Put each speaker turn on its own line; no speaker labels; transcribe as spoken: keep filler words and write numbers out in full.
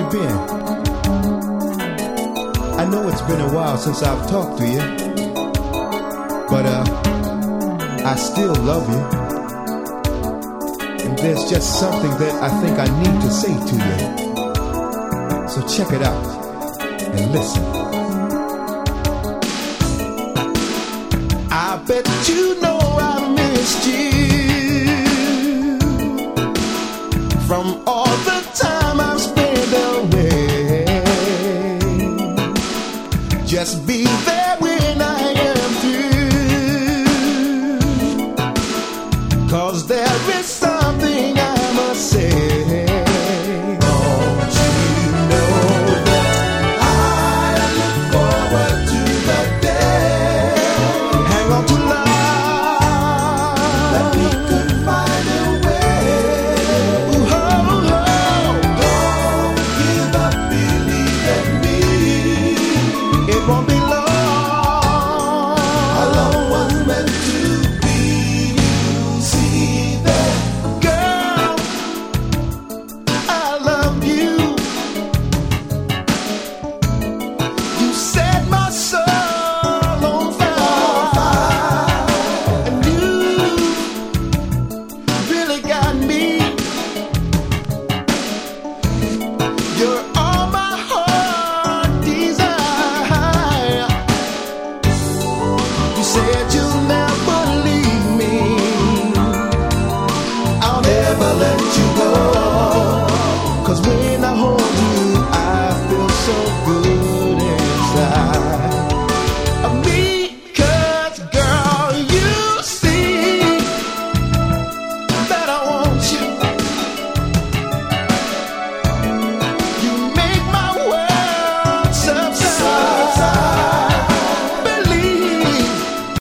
been? I know it's been a while since I've talked to you, but uh, I still love you. And there's just something that I think I need to say to you. So check it out and listen. I bet you know I missed you from all the time I've spent away. Just be there when I am through, 'cause there is some